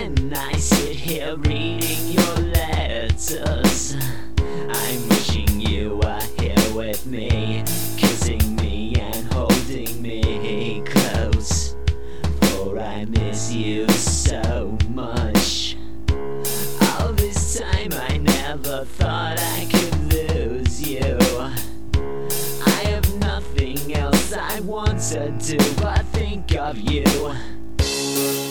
when I sit here reading your letters. I'm wishing you were here with me, kissing me and holding me close, for I miss you so much. All this time I never thought I could lose you. I have nothing else I want to do but think of you.